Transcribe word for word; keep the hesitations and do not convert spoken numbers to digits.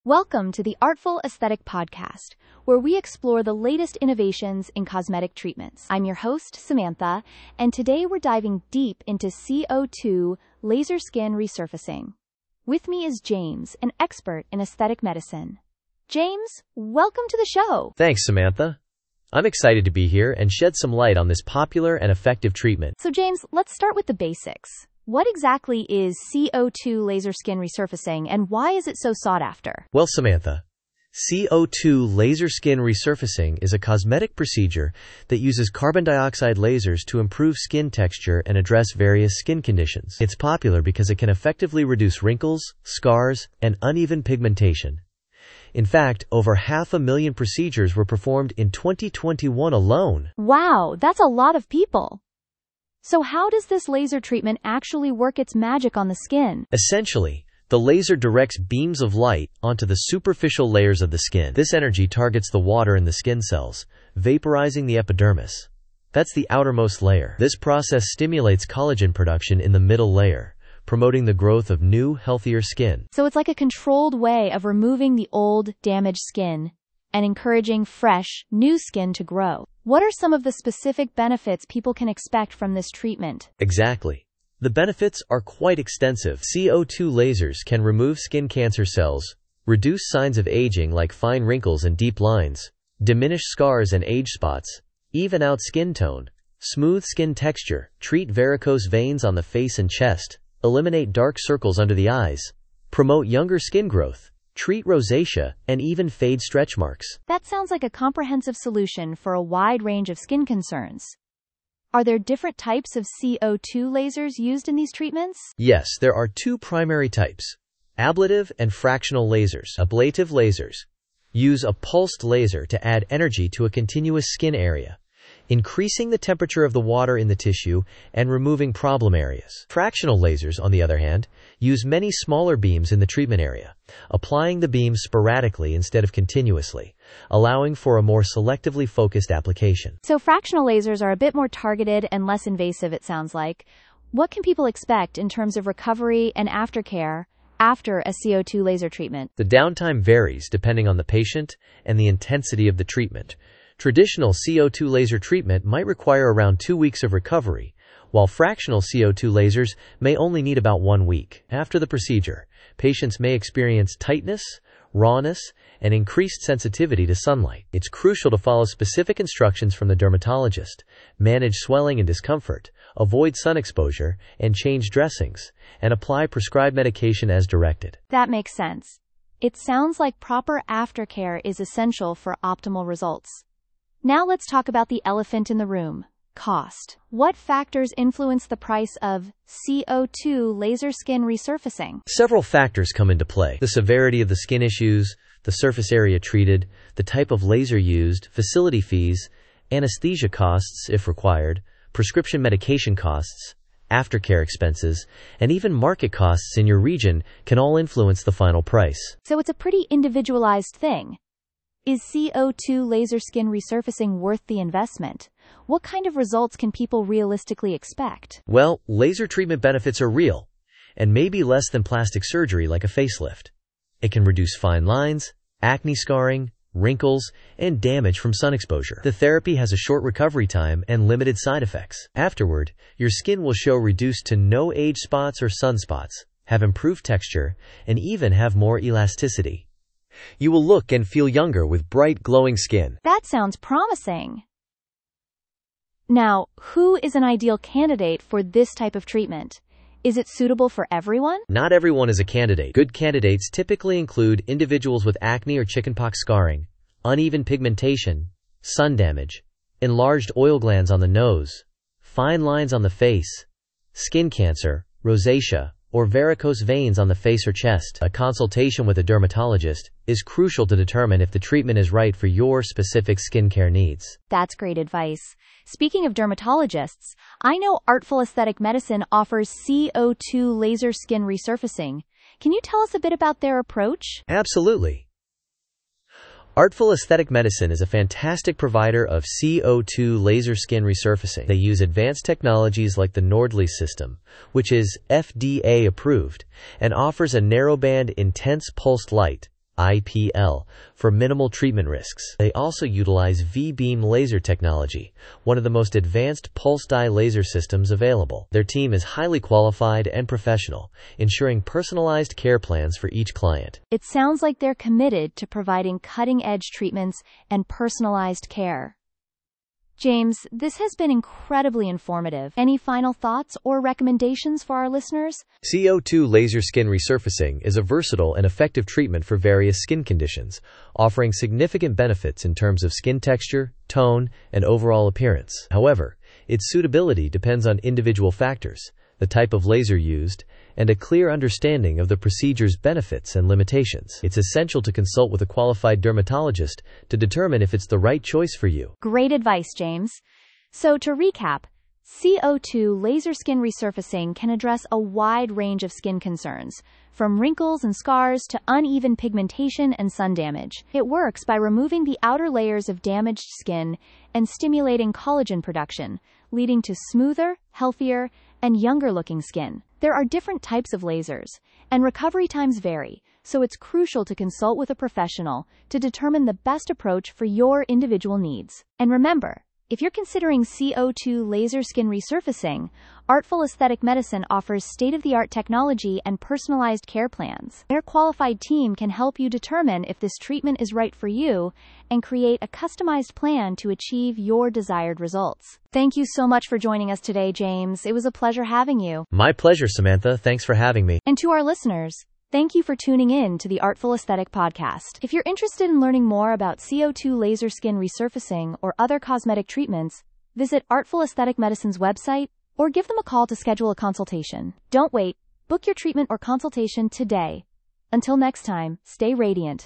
Welcome to the Artful Aesthetic Podcast, where we explore the latest innovations in cosmetic treatments. I'm your host, Samantha, and today we're diving deep into C O two laser skin resurfacing. With me is James, an expert in aesthetic medicine. James, welcome to the show. Thanks, Samantha. I'm excited to be here and shed some light on this popular and effective treatment. So, James, let's start with the basics. What exactly is C O two laser skin resurfacing, and why is it so sought after? Well, Samantha, C O two laser skin resurfacing is a cosmetic procedure that uses carbon dioxide lasers to improve skin texture and address various skin conditions. It's popular because it can effectively reduce wrinkles, scars, and uneven pigmentation. In fact, over half a million procedures were performed in twenty twenty-one alone. Wow, that's a lot of people. So how does this laser treatment actually work its magic on the skin? Essentially, the laser directs beams of light onto the superficial layers of the skin. This energy targets the water in the skin cells, vaporizing the epidermis. That's the outermost layer. This process stimulates collagen production in the middle layer, promoting the growth of new, healthier skin. So it's like a controlled way of removing the old, damaged skin and encouraging fresh, new skin to grow. What are some of the specific benefits people can expect from this treatment? Exactly. The benefits are quite extensive. C O two lasers can remove skin cancer cells, reduce signs of aging like fine wrinkles and deep lines, diminish scars and age spots, even out skin tone, smooth skin texture, treat varicose veins on the face and chest, eliminate dark circles under the eyes, promote younger skin growth, treat rosacea, and even fade stretch marks. That sounds like a comprehensive solution for a wide range of skin concerns. Are there different types of C O two lasers used in these treatments? Yes, there are two primary types: ablative and fractional lasers. Ablative lasers use a pulsed laser to add energy to a continuous skin area, increasing the temperature of the water in the tissue and removing problem areas. Fractional lasers, on the other hand, use many smaller beams in the treatment area, applying the beams sporadically instead of continuously, allowing for a more selectively focused application. So fractional lasers are a bit more targeted and less invasive, it sounds like. What can people expect in terms of recovery and aftercare after a C O two laser treatment? The downtime varies depending on the patient and the intensity of the treatment. Traditional C O two laser treatment might require around two weeks of recovery, while fractional C O two lasers may only need about one week. After the procedure, patients may experience tightness, rawness, and increased sensitivity to sunlight. It's crucial to follow specific instructions from the dermatologist, manage swelling and discomfort, avoid sun exposure, and change dressings, and apply prescribed medication as directed. That makes sense. It sounds like proper aftercare is essential for optimal results. Now let's talk about the elephant in the room: cost. What factors influence the price of C O two laser skin resurfacing? Several factors come into play: the severity of the skin issues, the surface area treated, the type of laser used, facility fees, anesthesia costs if required, prescription medication costs, aftercare expenses, and even market costs in your region can all influence the final price. So it's a pretty individualized thing. Is C O two laser skin resurfacing worth the investment? What kind of results can people realistically expect? Well, laser treatment benefits are real, and may be less than plastic surgery like a facelift. It can reduce fine lines, acne scarring, wrinkles, and damage from sun exposure. The therapy has a short recovery time and limited side effects. Afterward, your skin will show reduced to no age spots or sunspots, have improved texture, and even have more elasticity. You will look and feel younger with bright, glowing skin. That sounds promising. Now, who is an ideal candidate for this type of treatment? Is it suitable for everyone? Not everyone is a candidate. Good candidates typically include individuals with acne or chickenpox scarring, uneven pigmentation, sun damage, enlarged oil glands on the nose, fine lines on the face, skin cancer, rosacea, or varicose veins on the face or chest. A consultation with a dermatologist is crucial to determine if the treatment is right for your specific skincare needs. That's great advice. Speaking of dermatologists, I know Artful Aesthetic Medicine offers C O two laser skin resurfacing. Can you tell us a bit about their approach? Absolutely. Artful Aesthetic Medicine is a fantastic provider of C O two laser skin resurfacing. They use advanced technologies like the Nordley system, which is F D A approved, and offers a narrowband intense pulsed light, I P L, for minimal treatment risks. They also utilize V-beam laser technology, one of the most advanced pulse dye laser systems available. Their team is highly qualified and professional, ensuring personalized care plans for each client. It sounds like they're committed to providing cutting-edge treatments and personalized care. James, this has been incredibly informative. Any final thoughts or recommendations for our listeners? C O two laser skin resurfacing is a versatile and effective treatment for various skin conditions, offering significant benefits in terms of skin texture, tone, and overall appearance. However, its suitability depends on individual factors, the type of laser used, and a clear understanding of the procedure's benefits and limitations. It's essential to consult with a qualified dermatologist to determine if it's the right choice for you. Great advice, James. So to recap, C O two laser skin resurfacing can address a wide range of skin concerns, from wrinkles and scars to uneven pigmentation and sun damage. It works by removing the outer layers of damaged skin and stimulating collagen production, leading to smoother, healthier, and younger-looking skin. There are different types of lasers, and recovery times vary, so it's crucial to consult with a professional to determine the best approach for your individual needs. And remember, if you're considering C O two laser skin resurfacing, Artful Aesthetic Medicine offers state-of-the-art technology and personalized care plans. Their qualified team can help you determine if this treatment is right for you and create a customized plan to achieve your desired results. Thank you so much for joining us today, James. It was a pleasure having you. My pleasure, Samantha. Thanks for having me. And to our listeners, thank you for tuning in to the Artful Aesthetic Podcast. If you're interested in learning more about C O two laser skin resurfacing or other cosmetic treatments, visit Artful Aesthetic Medicine's website or give them a call to schedule a consultation. Don't wait. Book your treatment or consultation today. Until next time, stay radiant.